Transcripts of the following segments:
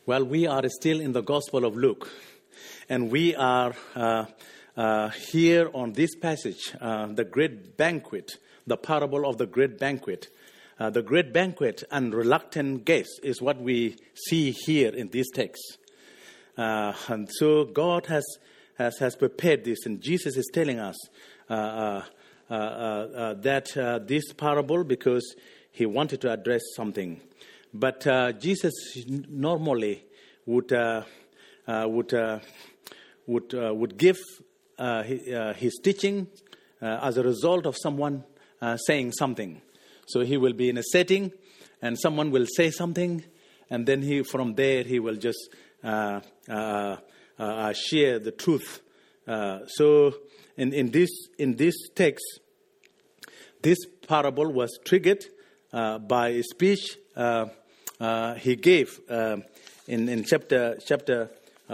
Well, we are still in the Gospel of Luke, and we are here on this passage, the great banquet, the parable of the great banquet. The great banquet and reluctant guests is what we see here in this text. And so God has prepared this, and Jesus is telling us that this parable, because he wanted to address something. But Jesus normally would give his teaching as a result of someone saying something. So he will be in a setting, and someone will say something, and then from there he will just share the truth. So in this text, this parable was triggered by a speech he gave in chapter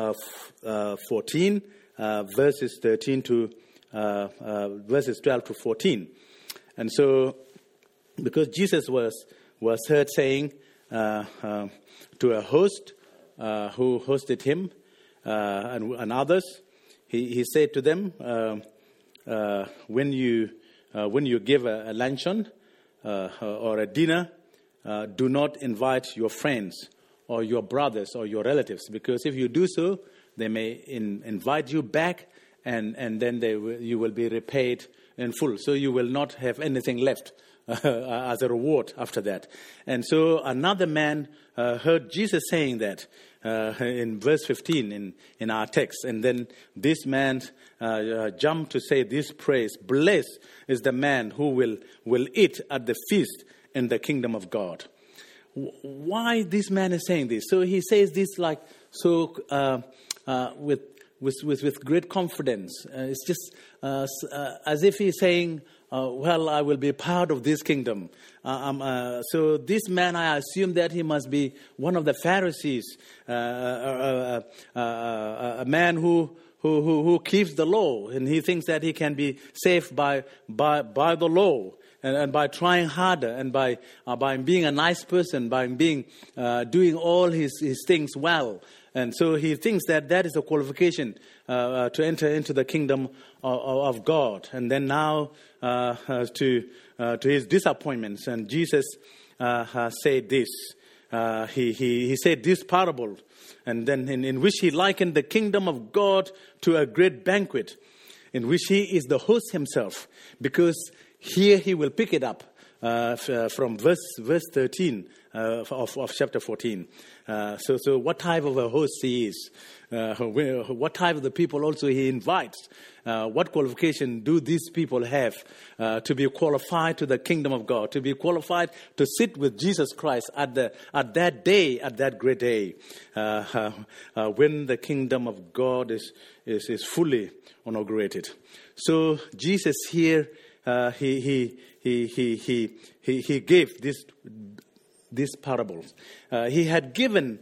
14, verses 13 to verses 12 to 14. And so, because Jesus was heard saying to a host who hosted him and others, he said to them, when you give a luncheon or a dinner, do not invite your friends or your brothers or your relatives, because if you do so, they may invite you back, and then you will be repaid in full. So you will not have anything left as a reward after that. And so another man heard Jesus saying that in verse 15 in our text. And then this man jumped to say this praise: "Blessed is the man who will eat at the feast in the kingdom of God." Why this man is saying this? So he says this with great confidence. It's just as if he's saying, well, I will be part of this kingdom. So this man, I assume that he must be one of the Pharisees, a man who keeps the law, and he thinks that he can be saved by the law. And by trying harder, and by being a nice person, by doing all his things well. And so he thinks that is a qualification to enter into the kingdom of God. And then now to his disappointments, and Jesus said this. He said this parable, and then in which he likened the kingdom of God to a great banquet, in which he is the host himself, because here he will pick it up from verse 13 of chapter 14. So what type of a host he is? What type of the people also he invites? What qualification do these people have to be qualified to the kingdom of God, to be qualified to sit with Jesus Christ at that day, at that great day, when the kingdom of God is fully inaugurated? So Jesus here, he gave this parables. He had given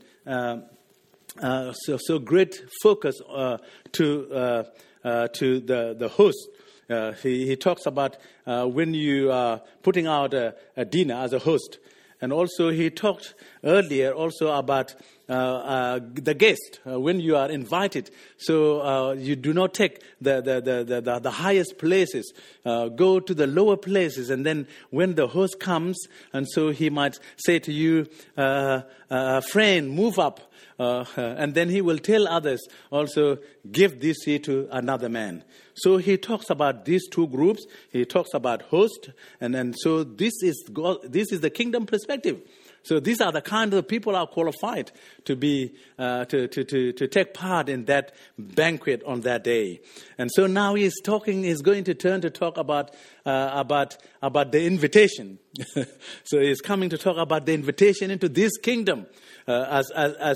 so great focus to the host. He talks about when you are putting out a dinner as a host. And also he talked earlier also about the guest, when you are invited. So you do not take the highest places, go to the lower places. And then when the host comes, and so he might say to you, friend, move up. And then he will tell others also, give this here to another man. So he talks about these two groups. He talks about host, and so this is the kingdom perspective. So these are the kind of people are qualified to be to take part in that banquet on that day. And so now he's going to turn to talk about the invitation. So he's coming to talk about the invitation into this kingdom as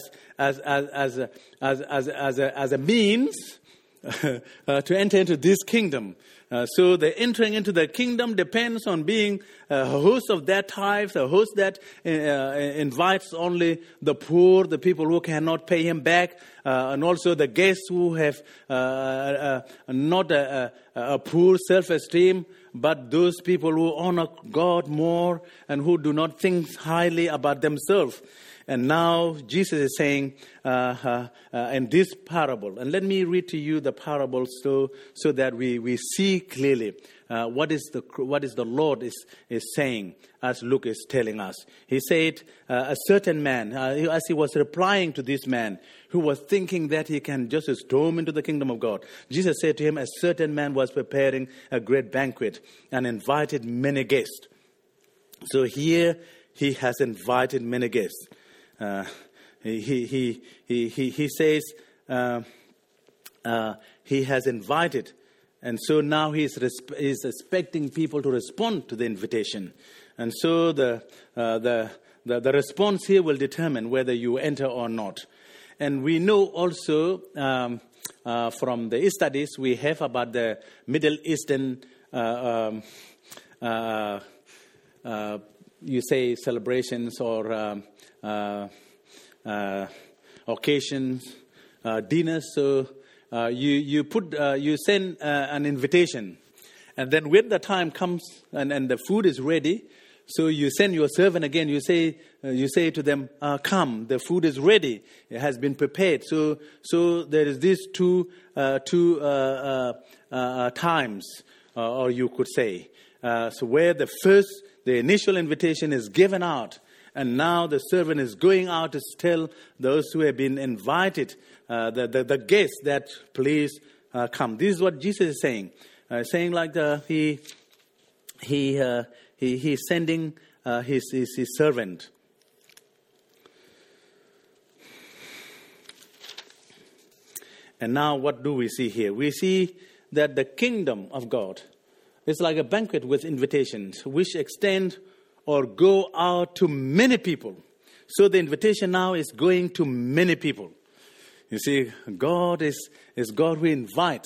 a means to enter into this kingdom. So the entering into the kingdom depends on being a host of that type, a host that invites only the poor, the people who cannot pay him back, and also the guests who have not a poor self-esteem, but those people who honor God more and who do not think highly about themselves. And now Jesus is saying in this parable, and let me read to you the parable so that we see clearly what is the Lord is saying, as Luke is telling us. He said, a certain man, as he was replying to this man who was thinking that he can just storm into the kingdom of God, Jesus said to him, a certain man was preparing a great banquet and invited many guests. So here he has invited many guests. He says he has invited, and so now he's expecting people to respond to the invitation, and so the response here will determine whether you enter or not. And we know also from the studies we have about the Middle Eastern you say celebrations or occasions, dinners. So you send an invitation, and then when the time comes and the food is ready, so you send your servant again. You say to them, "Come, the food is ready. It has been prepared." So there is these two times, or you could say, so where the initial invitation is given out. And now the servant is going out to tell those who have been invited, the guests, that please come. This is what Jesus is saying. Saying like he's sending his servant. And now what do we see here? We see that the kingdom of God is like a banquet with invitations which extend or go out to many people. So the invitation now is going to many people. You see, God is God who invites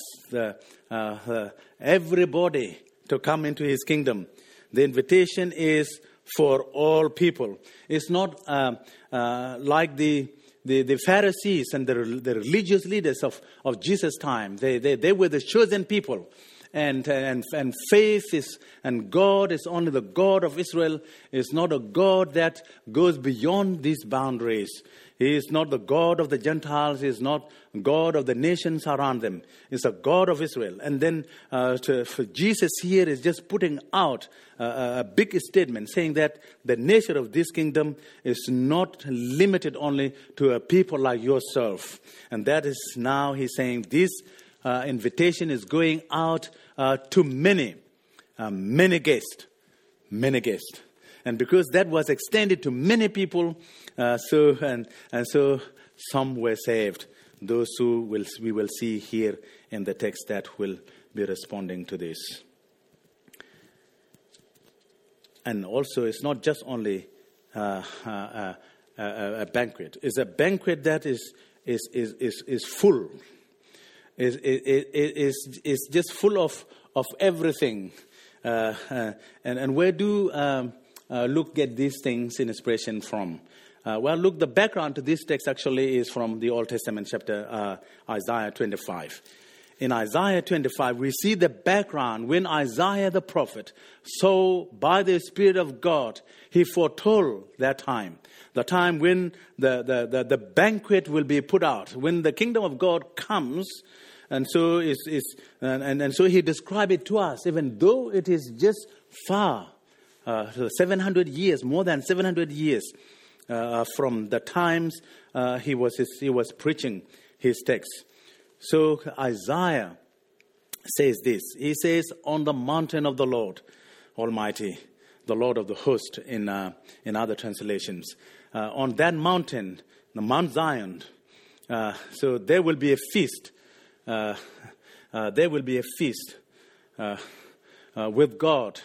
everybody to come into His kingdom. The invitation is for all people. It's not like the Pharisees and the religious leaders of Jesus' time. They were the chosen people. And faith is, and God is only the God of Israel, is not a God that goes beyond these boundaries. He is not the God of the Gentiles. He is not God of the nations around them. He's a God of Israel. And then for Jesus here is just putting out a big statement, saying that the nature of this kingdom is not limited only to a people like yourself. And that is now he's saying this invitation is going out to many guests. And because that was extended to many people, so some were saved. Those who we will see here in the text that will be responding to this. And also, it's not just only a banquet. It's a banquet that is full. Is just full of everything. And where do Luke get these things in inspiration from? Well, look, the background to this text actually is from the Old Testament chapter Isaiah 25. In Isaiah 25, we see the background when Isaiah the prophet saw by the Spirit of God, he foretold that time. The time when the banquet will be put out, when the kingdom of God comes. And so so he described it to us, even though it is just far, 700 years, more than 700 years from the times he was preaching his text. So Isaiah says this. He says, "On the mountain of the Lord Almighty, the Lord of the host," in other translations, on that mountain, the Mount Zion. So there will be a feast. There will be a feast with God,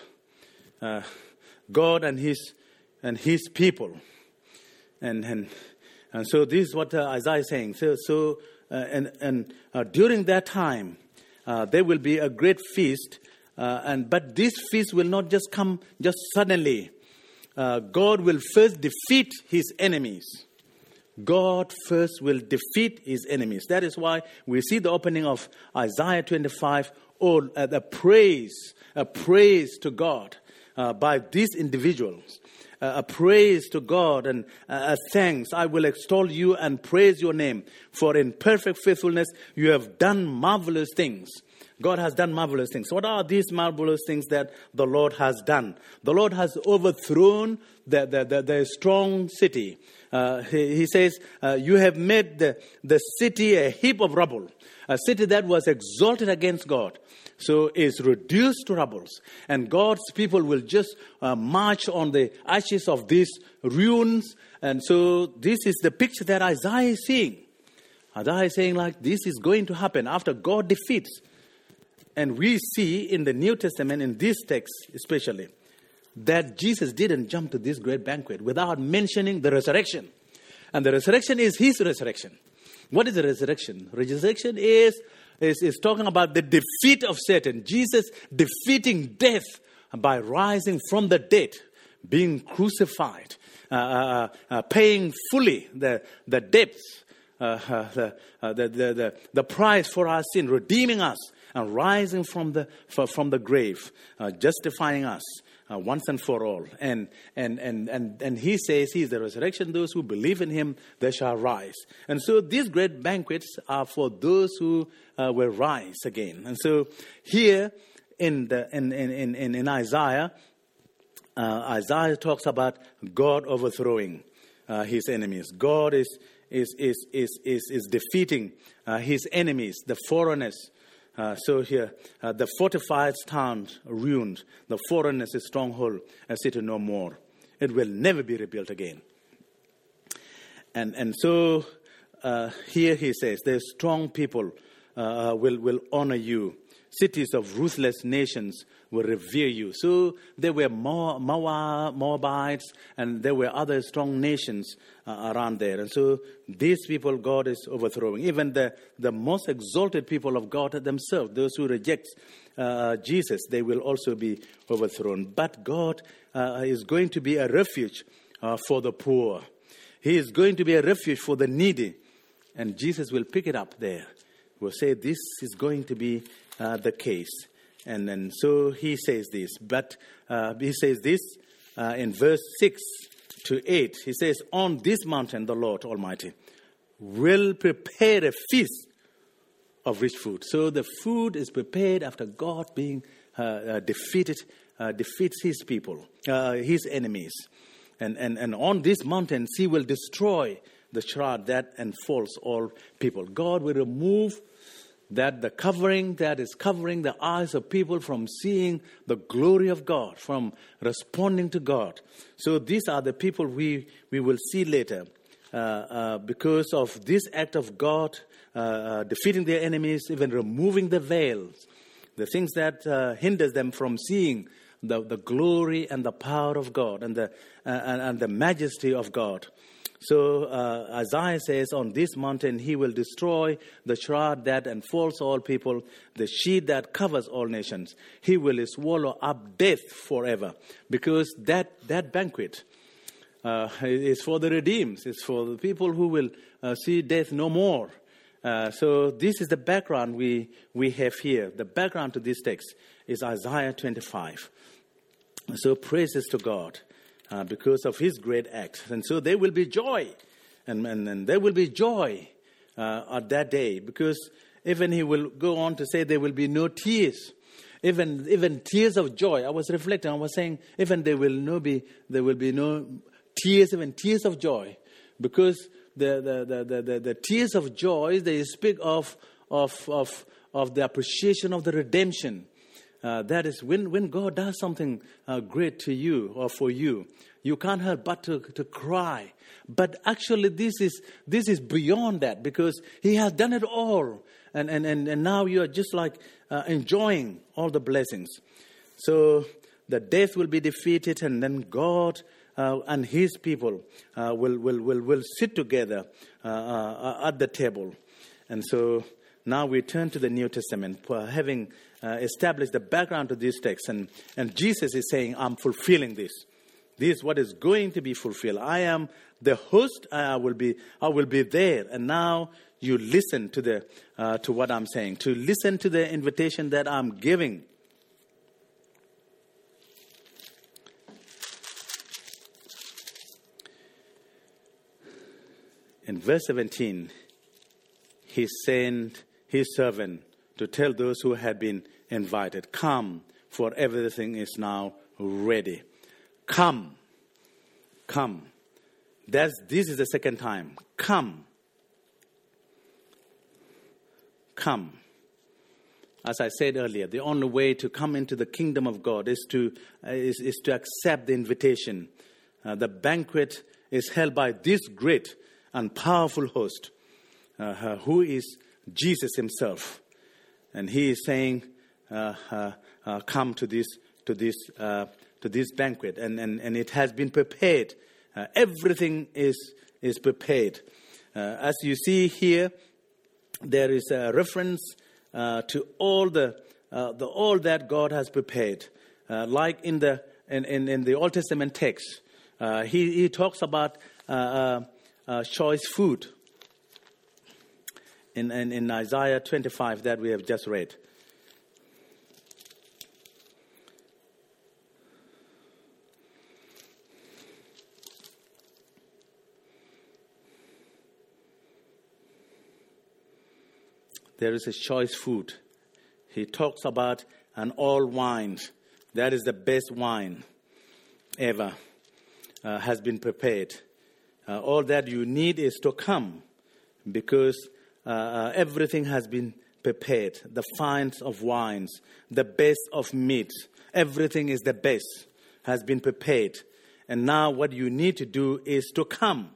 God and His people, and so this is what Isaiah is saying. So during that time, there will be a great feast, but this feast will not just come just suddenly. God will first defeat His enemies. God first will defeat His enemies. That is why we see the opening of Isaiah 25, a praise to God by these individuals. a praise to God and thanks. I will extol you and praise your name. For in perfect faithfulness you have done marvelous things. God has done marvelous things. What are these marvelous things that the Lord has done? The Lord has overthrown the strong city. He says, you have made the city a heap of rubble. A city that was exalted against God. So is reduced to rubble. And God's people will just march on the ashes of these ruins. And so this is the picture that Isaiah is seeing. Isaiah is saying like this is going to happen after God defeats. And we see in the New Testament, in this text especially, that Jesus didn't jump to this great banquet without mentioning the resurrection. And the resurrection is his resurrection. What is the resurrection? Resurrection is talking about the defeat of Satan. Jesus defeating death by rising from the dead, being crucified, paying fully the debts, the price for our sin, redeeming us, and rising from the grave, justifying us once and for all. And he says he is the resurrection. Those who believe in him, they shall rise. And so these great banquets are for those who will rise again. And so here in Isaiah, Isaiah talks about God overthrowing his enemies. God is defeating his enemies, the foreigners. So here, the fortified town ruined, the foreigners' stronghold, a city no more. It will never be rebuilt again. And so here he says, the strong people will honor you. Cities of ruthless nations will revere you. So there were Moabites, and there were other strong nations around there. And so these people God is overthrowing. Even the most exalted people of God themselves, those who reject Jesus, they will also be overthrown. But God is going to be a refuge for the poor. He is going to be a refuge for the needy. And Jesus will pick it up there. We'll say this is going to be the case. And so he says this. But he says this in verse 6 to 8. He says, on this mountain the Lord Almighty will prepare a feast of rich food. So the food is prepared after God being defeats his people, his enemies. And on this mountain he will destroy the shroud that enfolds all people. God will remove the covering that is covering the eyes of people from seeing the glory of God, from responding to God. So these are the people we will see later. Because of this act of God, defeating their enemies, even removing the veils, the things that hinders them from seeing the glory and the power of God and the majesty of God. So Isaiah says, on this mountain he will destroy the shroud that enfolds all people, the sheet that covers all nations. He will swallow up death forever. Because that banquet is for the redeemed. It's for the people who will see death no more. So this is the background we have here. The background to this text is Isaiah 25. So praises to God. Because of his great act. And so there will be joy. And there will be joy at that day. Because even he will go on to say there will be no tears. Even tears of joy. I was reflecting. I was saying even there will be no tears, even tears of joy. Because the tears of joy, they speak of the appreciation of the redemption. That is when God does something great to you or for you, you can't help but to cry. But actually this is beyond that, because he has done it all. And now you are just like enjoying all the blessings. So the death will be defeated, and then God and his people will sit together at the table. And so now we turn to the New Testament, having established the background to this text. And Jesus is saying, I'm fulfilling this. This is what is going to be fulfilled. I am the host. I will be there. And now you listen to what I'm saying, to listen to the invitation that I'm giving. In verse 17, he sent his servant to tell those who had been invited, come, for everything is now ready. Come. This is the second time. Come. As I said earlier, the only way to come into the kingdom of God is to accept the invitation. The banquet is held by this great and powerful host, who is Jesus himself, and he is saying, "Come to this banquet," and it has been prepared. Everything is prepared. As you see here, there is a reference to all that God has prepared, like in the Old Testament text. He talks about choice food in Isaiah 25 that we have just read. There is a choice food. He talks about an all wine. That is the best wine ever has been prepared. All that you need is to come, because everything has been prepared. The finest of wines, the best of meat, everything is the best, has been prepared. And now what you need to do is to come.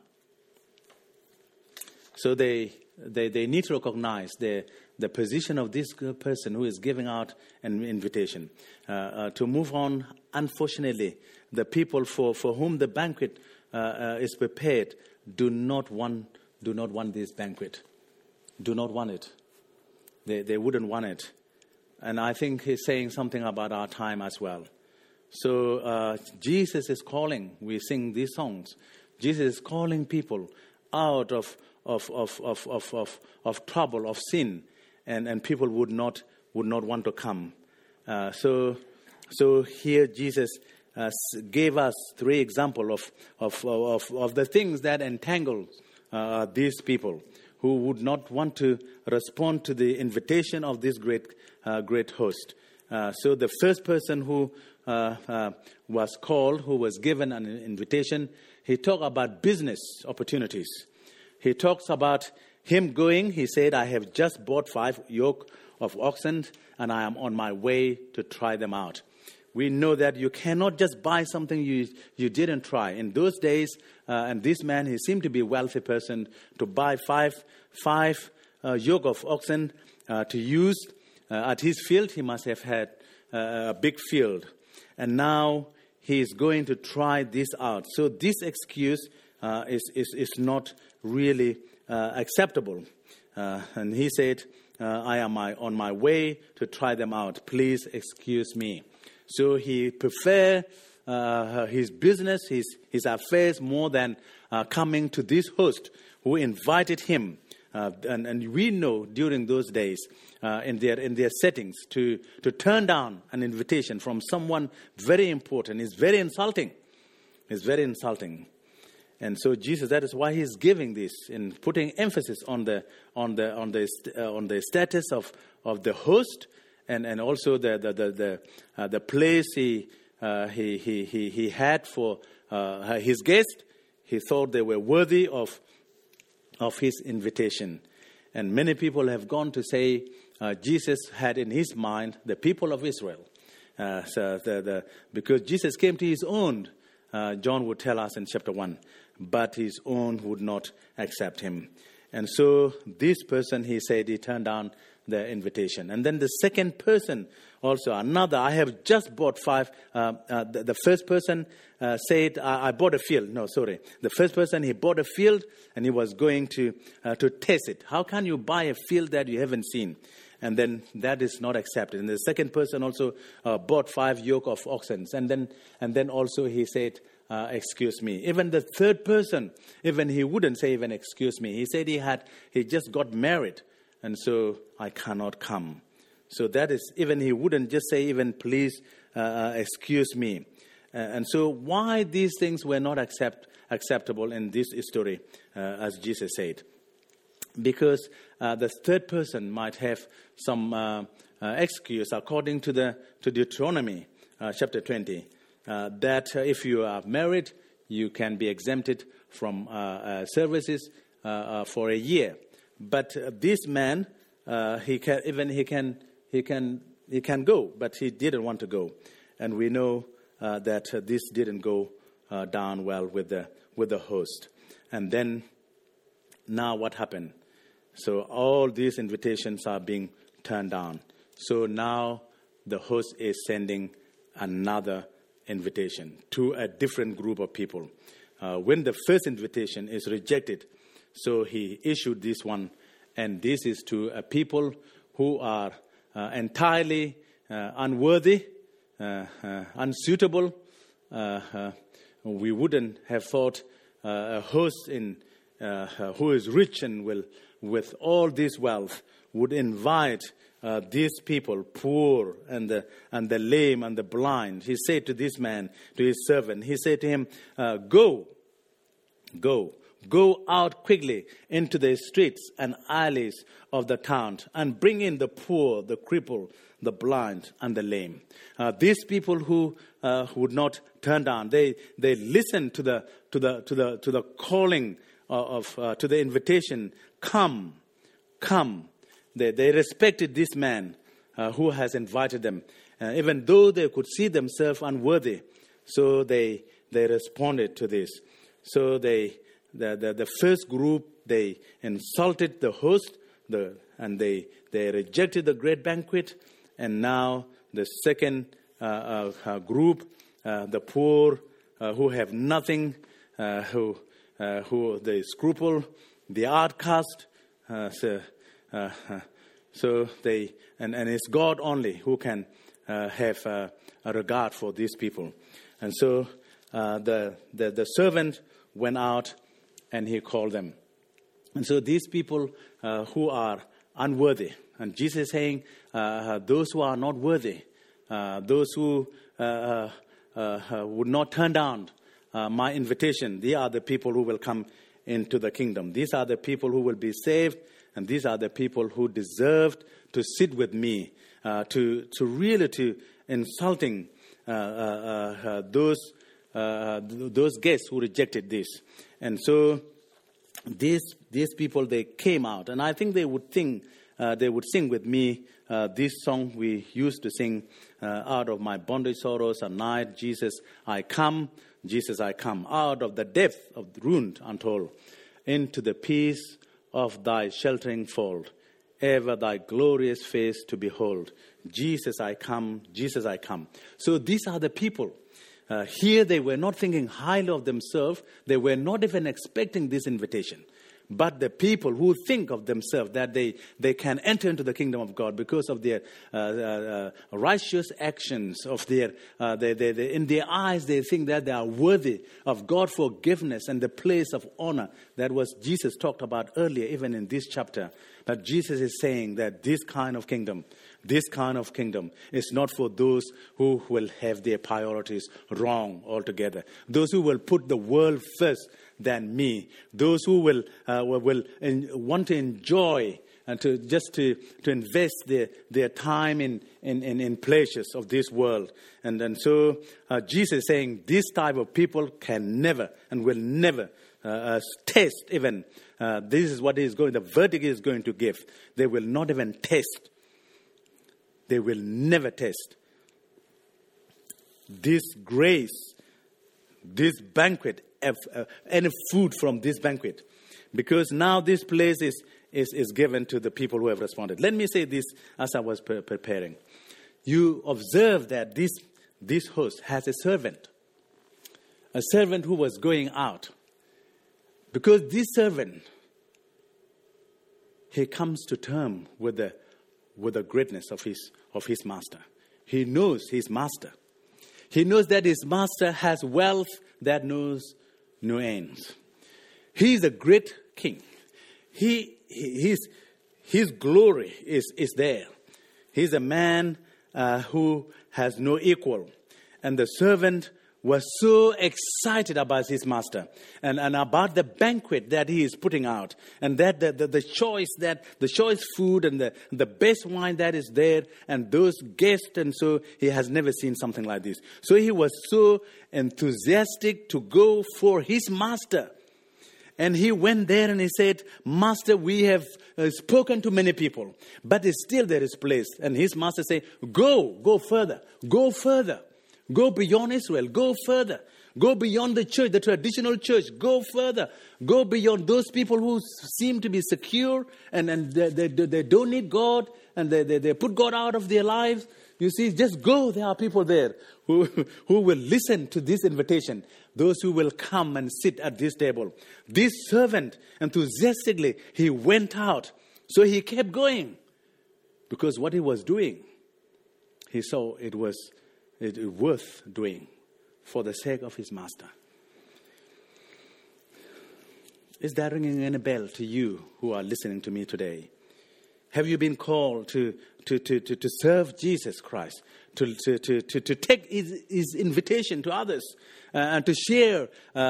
So they need to recognize the position of this person who is giving out an invitation. To move on, unfortunately, the people for whom the banquet is prepared do not want this banquet. Do not want it. They wouldn't want it. And I think he's saying something about our time as well. So Jesus is calling. We sing these songs. Jesus is calling people out of trouble, of sin, and people would not want to come. So here Jesus gave us 3 examples of the things that entangle these people who would not want to respond to the invitation of this great host. So the first person who was called, who was given an invitation, he talked about business opportunities. He talks about him going. He said, I have just bought 5 yoke of oxen, and I am on my way to try them out. We know that you cannot just buy something you didn't try. In those days, and this man, he seemed to be a wealthy person, to buy five yoke of oxen to use at his field. He must have had a big field. And now he is going to try this out. So this excuse is not really acceptable. And he said, I am on my way to try them out. Please excuse me. So he preferred his business, his affairs, more than coming to this host who invited him. And we know during those days, in their settings, to turn down an invitation from someone very important is very insulting. It's very insulting. And so Jesus, that is why he's giving this and putting emphasis on the status of the host, and also the place he had for his guest. He thought they were worthy of his invitation. And many people have gone to say Jesus had in his mind the people of Israel. Because Jesus came to his own, John would tell us in chapter 1, but his own would not accept him. And so this person, he said, he turned down the invitation. And then the second person also, another, I have just bought 5. The first person said, I bought a field. No, sorry. The first person, he bought a field and he was going to test it. How can you buy a field that you haven't seen? And then that is not accepted. And the second person also bought 5 yoke of oxen. And then also he said, excuse me. Even the third person, even he wouldn't say even excuse me. He said he just got married, and so I cannot come. So that is, even he wouldn't just say even please excuse me. And so why these things were not accepted acceptable in this story, as Jesus said. Because the third person might have some excuse, according to Deuteronomy chapter 20, that if you are married, you can be exempted from services for a year. But this man, he can go, but he didn't want to go, and we know that this didn't go down well with the host. And then now what happened? So all these invitations are being turned down. So now the host is sending another invitation to a different group of people. When the first invitation is rejected, so he issued this one, and this is to a people who are entirely unworthy, unsuitable. We wouldn't have thought a host who is rich and with all this wealth would invite these people, poor and the lame and the blind. He said to this man, to his servant, he said to him, Go out quickly into the streets and alleys of the town and bring in the poor, the crippled, the blind, and the lame. These people who would not turn down, they listened to the calling to the invitation. Come. They respected this man who has invited them, even though they could see themselves unworthy. So they responded to this. So the first group, they insulted the host, and they rejected the great banquet. And now the second group, the poor who have nothing, who they scruple, the outcast. So they and it's God only who can have a regard for these people. And so the servant went out and he called them. And so these people who are unworthy, and Jesus is saying those who are not worthy, those who would not turn down my invitation, they are the people who will come into the kingdom. These are the people who will be saved, and these are the people who deserved to sit with me, to insulting those guests who rejected this. And so these people, they came out, and I think they would sing with me this song we used to sing, out of my bondage, sorrows, and night, Jesus, I come, out of the depth of the ruin untold, into the peace of thy sheltering fold, ever thy glorious face to behold. Jesus, I come, Jesus, I come. So these are the people. Here they were not thinking highly of themselves. They were not even expecting this invitation. But the people who think of themselves that they can enter into the kingdom of God because of their righteous actions, of their in their eyes they think that they are worthy of God's forgiveness and the place of honor. That was Jesus talked about earlier, even in this chapter. But Jesus is saying that this kind of kingdom is not for those who will have their priorities wrong altogether. Those who will put the world first than me. Those who will want to enjoy and to invest their time in pleasures of this world. And so Jesus is saying this type of people can never and will never test even. This is what the verdict is going to give. They will not even test. They will never test this grace, this banquet, any food from this banquet. Because now this place is given to the people who have responded. Let me say this as I was preparing. You observe that this host has a servant who was going out. Because this servant, he comes to terms with the greatness of his master. He knows his master. He knows that his master has wealth that knows no ends. He is a great king. His glory is there. He's a man who has no equal. And the servant was so excited about his master and about the banquet that he is putting out, and that the choice food and the best wine that is there, and those guests, and so he has never seen something like this. So he was so enthusiastic to go for his master. And he went there and he said, Master, we have spoken to many people, but still there is place. And his master said, go further, go beyond Israel, go further, go beyond the church, the traditional church, go further, go beyond those people who seem to be secure and they don't need God, and they put God out of their lives. You see, just go. There are people there who will listen to this invitation. Those who will come and sit at this table. This servant, enthusiastically, he went out. So he kept going. Because what he was doing, he saw it was worth doing for the sake of his master. Is that ringing any bell to you who are listening to me today? Have you been called to serve Jesus Christ, to take his invitation to others, and to share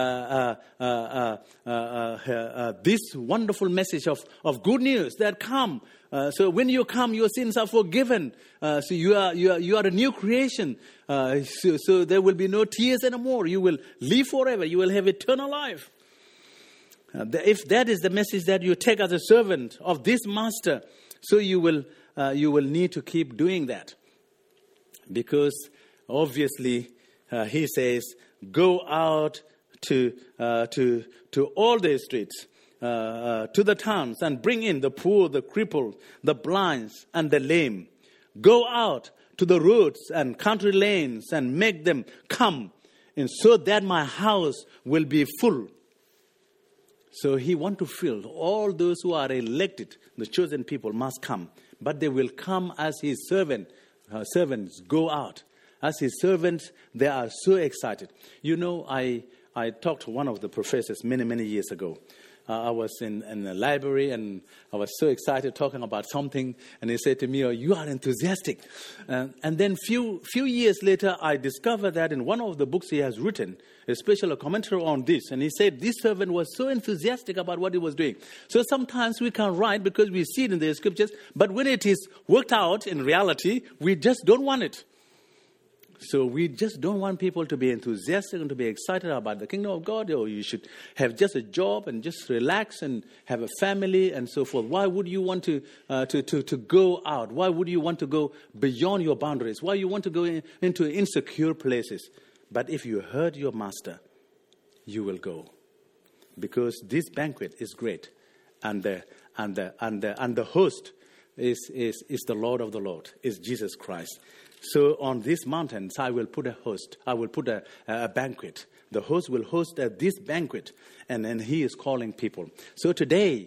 this wonderful message of good news that come? So when you come, your sins are forgiven. So you are a new creation. So there will be no tears anymore. You will live forever. You will have eternal life. If that is the message that you take as a servant of this master, so you will need to keep doing that, because obviously he says, go out to all the streets, to the towns, and bring in the poor, the crippled, the blind, and the lame. Go out to the roads and country lanes and make them come, and so that my house will be full. So he wants to fill all those who are elected, the chosen people must come. But they will come as his servants go out. As his servants, they are so excited. You know, I talked to one of the professors many years ago. I was in the library and I was so excited talking about something. And he said to me, oh, you are enthusiastic. And then few years later, I discovered that in one of the books he has written, especially a commentary on this. And he said this servant was so enthusiastic about what he was doing. So sometimes we can write because we see it in the scriptures. But when it is worked out in reality, we just don't want it. So we just don't want people to be enthusiastic and to be excited about the kingdom of God. Or you should have just a job and just relax and have a family and so forth. Why would you want to go out? Why would you want to go beyond your boundaries? Why you want to go into insecure places? But if you heard your master, you will go, because this banquet is great, and the host is the Lord of the Lord, is Jesus Christ. So on these mountains, I will put a host. I will put a banquet. The host will host this banquet, and he is calling people. So today,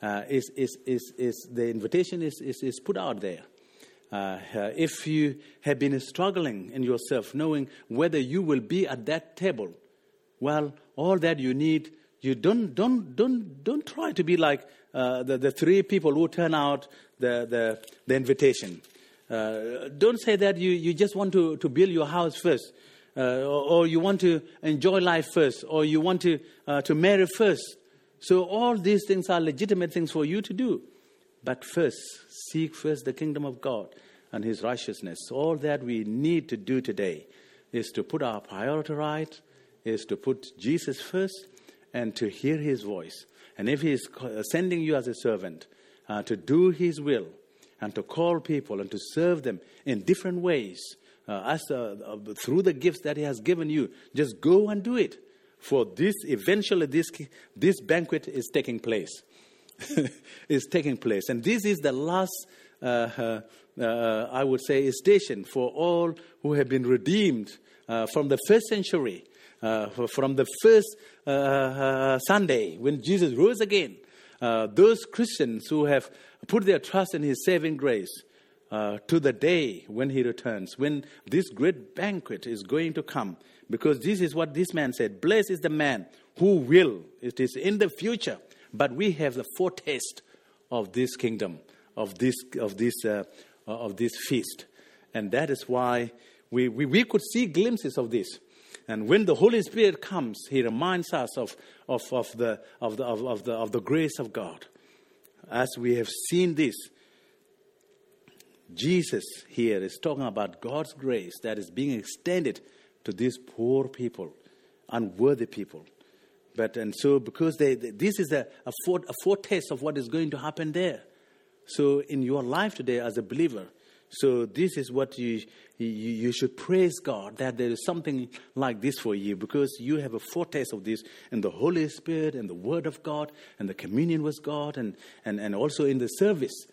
the invitation is put out there. If you have been struggling in yourself, knowing whether you will be at that table, well, all that you need, you don't try to be like the three people who turn out the invitation. Don't say that you just want to build your house first, or you want to enjoy life first, or you want to marry first. So all these things are legitimate things for you to do. But first, seek first the kingdom of God and his righteousness. All that we need to do today is to put our priority right, is to put Jesus first, and to hear his voice. And if he is sending you as a servant to do his will, and to call people and to serve them in different ways, through the gifts that he has given you, just go and do it. For eventually this banquet is taking place. Is taking place. And this is the last, I would say, station for all who have been redeemed from the first century, from the first Sunday when Jesus rose again. Those Christians who have put their trust in his saving grace to the day when he returns, when this great banquet is going to come. Because this is what this man said, blessed is the man who will. It is in the future. But we have the foretaste of this kingdom, of this feast. And that is why we could see glimpses of this. And when the Holy Spirit comes, He reminds us of the grace of God. As we have seen this, Jesus here is talking about God's grace that is being extended to these poor people, unworthy people. Because this is a foretaste of what is going to happen there. So in your life today as a believer, so this is what you should praise God, that there is something like this for you, because you have a foretaste of this in the Holy Spirit and the Word of God and the communion with God and also in the service.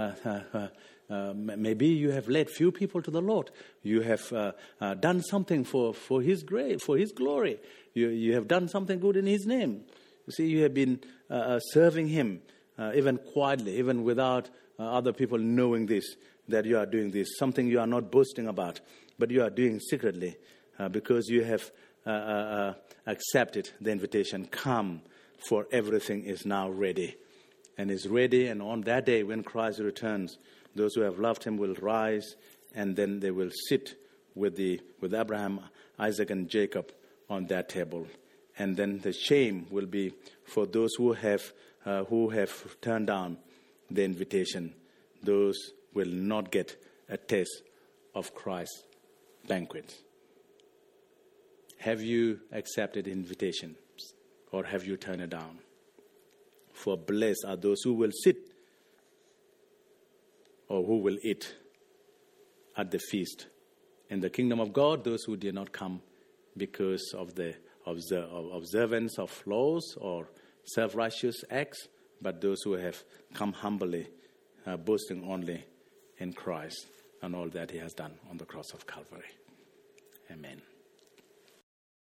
Maybe you have led few people to the Lord. You have done something for His grace, for His glory. You have done something good in His name. You see, you have been serving Him even quietly, even without other people knowing this, that you are doing this. Something you are not boasting about, but you are doing secretly because you have accepted the invitation. Come, for everything is now ready. And is ready, and on that day when Christ returns, those who have loved Him will rise, and then they will sit with Abraham, Isaac, and Jacob on that table. And then the shame will be for those who have turned down the invitation. Those will not get a taste of Christ's banquet. Have you accepted the invitation, or have you turned it down? For blessed are those who will sit or who will eat at the feast. In the kingdom of God, those who did not come because of the observance of laws or self-righteous acts, but those who have come humbly, boasting only in Christ and all that He has done on the cross of Calvary. Amen.